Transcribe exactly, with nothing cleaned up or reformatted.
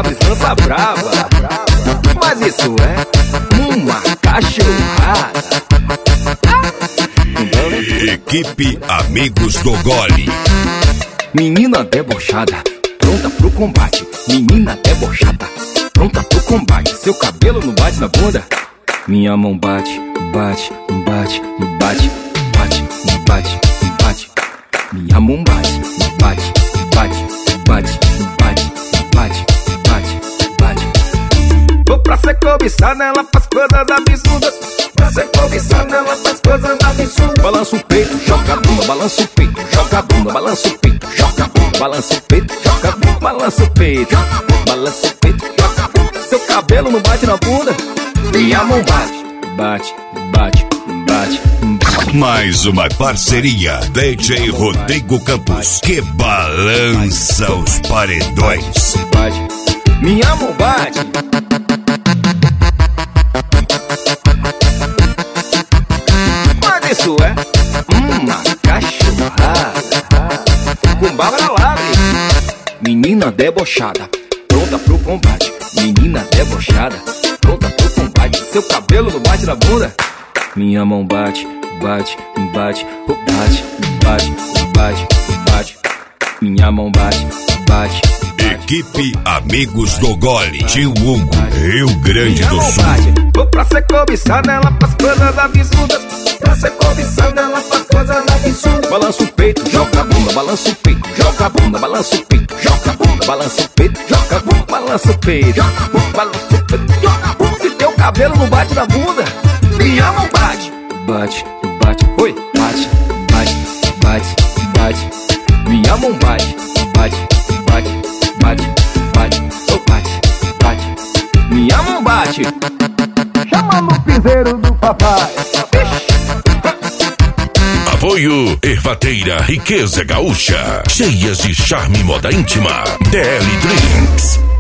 Chaves lança brava, mas isso é uma cachorrada. Equipe Amigos do Gole. Menina debochada, pronta pro combate. Menina debochada, pronta pro combate. Seu cabelo não bate na bunda? Minha mão bate, bate, bate, bate, bate, bate, bate. Minha mão bate, bate, bate, bate, bate, bate, bate, bate. Vou pra ser cobiçada, ela faz coisas absurdas. Pra ser cobiçada, ela faz coisas absurdas. Balança o peito, joga a bunda, balança o peito, joga a bunda, balança o peito, joga a bunda, balança o peito, joga a bunda, balança o peito, balança o peito, joga a bunda. Seu cabelo não bate na bunda? Minha mão bate, bate, bate, bate, bate. Mais uma parceria D J Rodrigo Campos, que balança os paredões. Bate, minha mão bate. Mas isso é uma cachorrada. Com Bárbara Lave. Menina debochada, pronta pro combate. Menina debochada, pronta pro combate. Seu cabelo não bate na bunda? Minha mão bate, bate, bate, bate, bate, bate, bate. Minha mão bate, bate. Equipe Amigos do Gole, Tio Hugo, Rio Grande do Sul. Vou pra ser cobiçada, ela faz coisas absurdas. Pra ser cobiçada, ela faz coisas absurdas. Balança o peito, joga a bunda, balança o peito, joga a bunda, balança o peito, joga a bunda, balança o peito, joga a bunda, balança o peito, joga a bunda, balança o peito, joga a bunda. Se teu cabelo não bate na bunda, minha mão bate, bate, bate, oi, bate, bate, bate, bate. Minha mão bate, bate, bate, bate, bate, oh, bate, bate. Minha mão bate. Chama no piseiro do papai. Apoio Ervateira Riqueza Gaúcha, cheias de charme e moda íntima. D L Drinks.